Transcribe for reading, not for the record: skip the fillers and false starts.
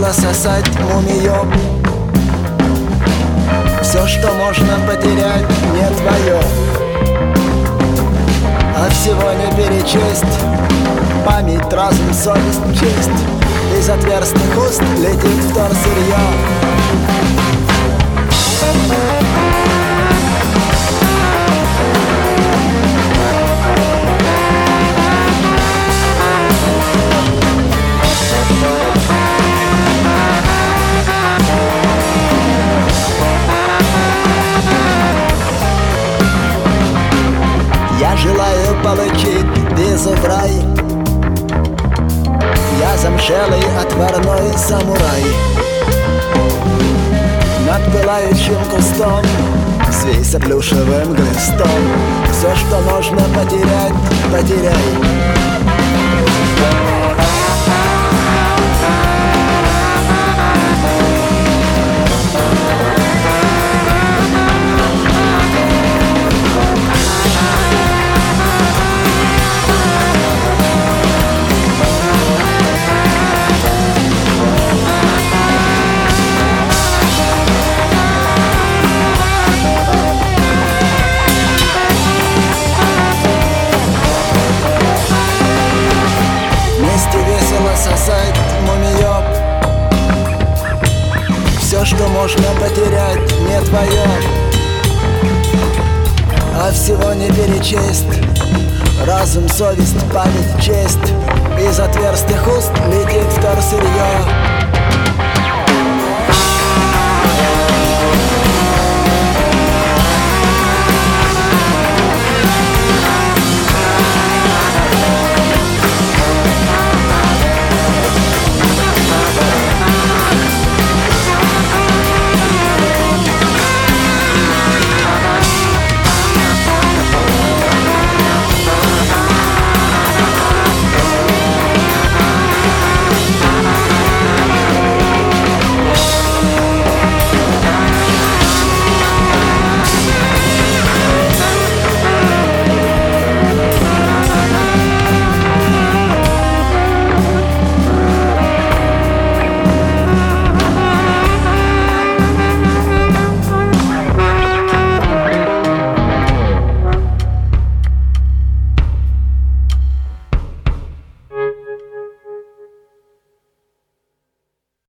весело сосать мумиёб. Все, что можно потерять, не твое, а всего не перечесть. Память, разум, совесть, честь. Из отверстых уст летит вторсырье. Я желаю получить визу в рай. Я замшелый отварной самурай. Над пылающим кустом взвейся плюшевым глистом. Все, что можно потерять, потеряй. Весело сосать мумиёб. Все, что можно потерять, не твое, а всего не перечесть. Разум, совесть, память, честь. Из отверстых уст летит вторсырье.